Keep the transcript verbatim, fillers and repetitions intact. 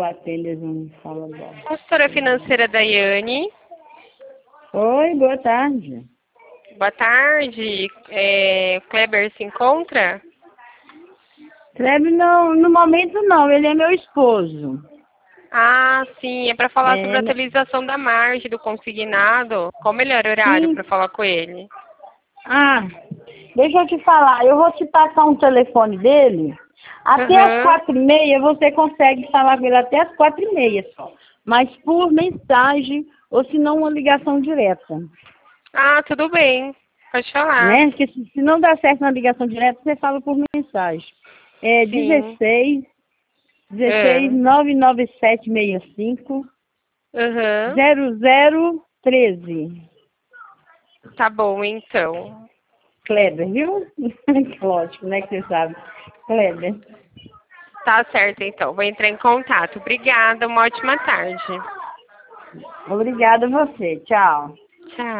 atende, eles não falam agora. Consultora financeira Daiane. Oi, boa tarde. Boa tarde. É, Kleber se encontra? Kleber, não, no momento não, ele é meu esposo. Ah, sim, é para falar É, sobre a atualização da margem do consignado. Qual o melhor horário sim. para falar com ele? Ah, deixa eu te falar, eu vou te passar um telefone dele. Até as Aham. quatro e meia você consegue falar com ele até as quatro e meia só. Mas por mensagem, ou se não uma ligação direta. Ah, tudo bem. Pode falar. Né? Porque se, se não dá certo na ligação direta, você fala por mensagem. É Sim. dezesseis, dezesseis, É. nove nove sete seis cinco, Aham. zero zero treze. Tá bom, então. Kleber, viu? Lógico, né, que você sabe. Kleber. Tá certo, então. Vou entrar em contato. Obrigada, uma ótima tarde. Obrigada a você. Tchau. Tchau.